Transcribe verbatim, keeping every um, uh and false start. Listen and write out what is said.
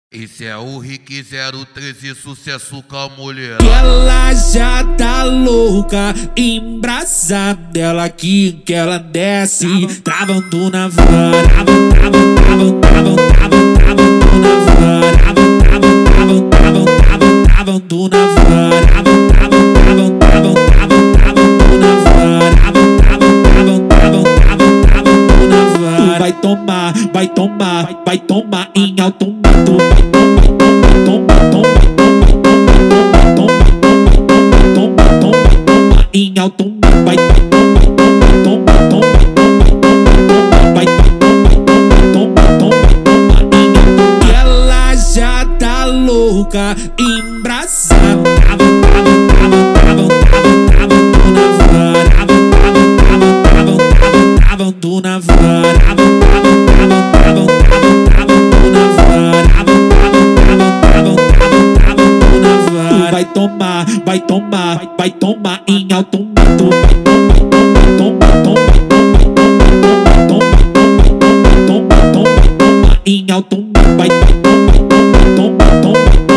Esse é o Rick zero treze, sucesso com a mulher. Ela já tá louca, embrasada. Ela aqui que ela desce, travando na vara, travando, travando, travando, travando, travando na vara, travando, travando, travando, travando, travando na vara, travando, travando, travando, travando, travando na vara, travando, travando, travando, travando, travando na vara. Tu vai tomar, vai tomar, vai tomar em alto mar. Em alto vai toma, toma, vai toma, toma, e ela já tá louca, embrasada, travando na vara, travando na vara, vai tomar, vai tomar, vai tomar em alto mar. Toma, toma, toma, toma, toma, toma, em alto mar. Vai toma, toma, toma.